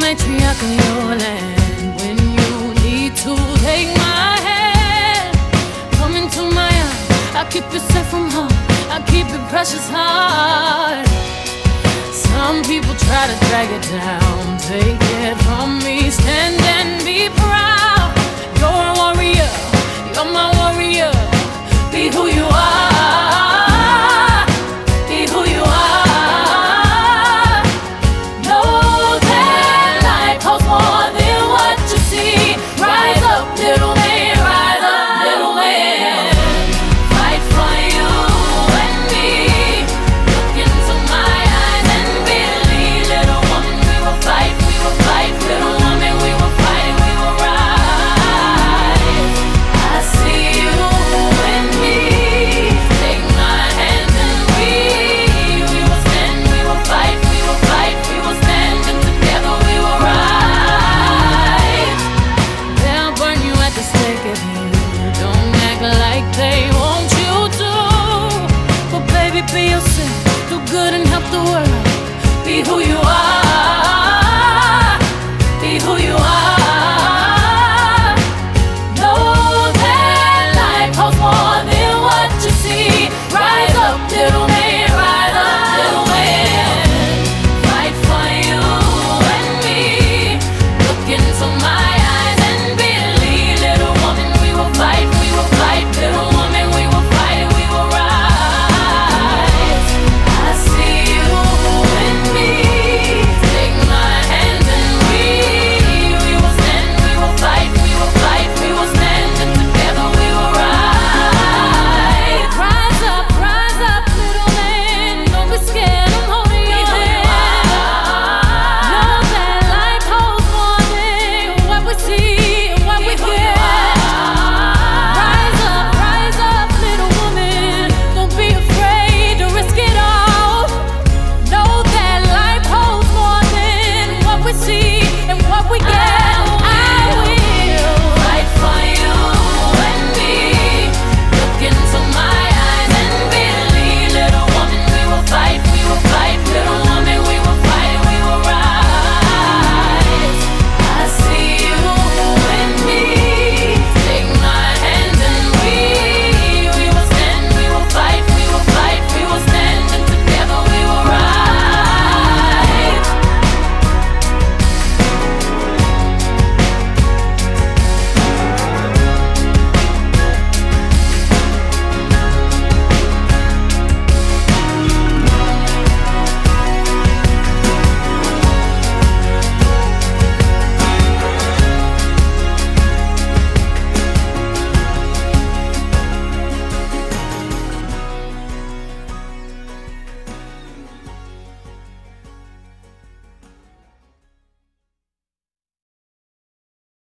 matriarch of your land. When you need to take my hand, come into my arms. I'll keep you safe from harm. I'll keep your precious heart. Some people try to drag it down. Take it from me. Stand and be proud. You're a warrior. You're my warrior.